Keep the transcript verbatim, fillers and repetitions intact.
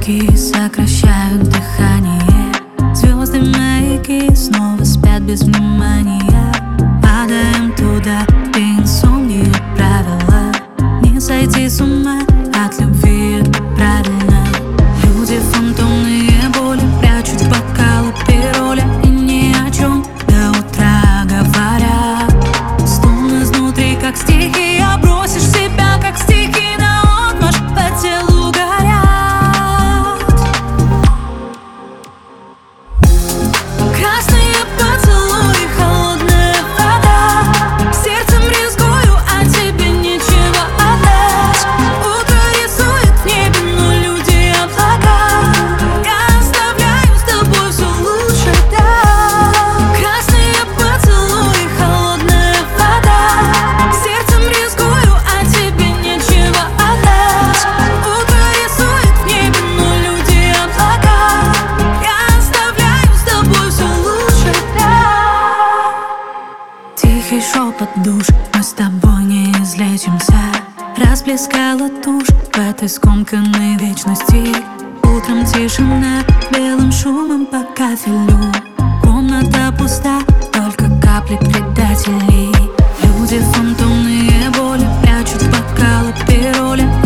Ветки сокращают дыхание, звезды маяки снова спят без внимания. Падаем туда, где инсомния правила. Не сойти с ума от любви, это правильно. Люди фантомные боли прячут бокалы пироля и ни о чем до утра говорят. Стон изнутри, как стихия, бросишь себя, как стихи наотмашь, по телу горят. Красные поцелуи, холодная вода. Сердцем рискую, а тебе нечего отдать. Утро рисует в небе, но люди облака. Я оставляю с тобой все лучше, да. Красные поцелуи, холодная вода. Сердцем рискую, а тебе нечего отдать. Утро рисует в небе, но люди облака. Я оставляю с тобой все лучше, да. Тихий шепот душ, мы с тобой не излечимся. Расплескала тушь в этой скомканной вечности. Утром тишина, белым шумом по кафелю. Комната пуста, только капли предателей. Люди фантомные боли прячут бокалы пироля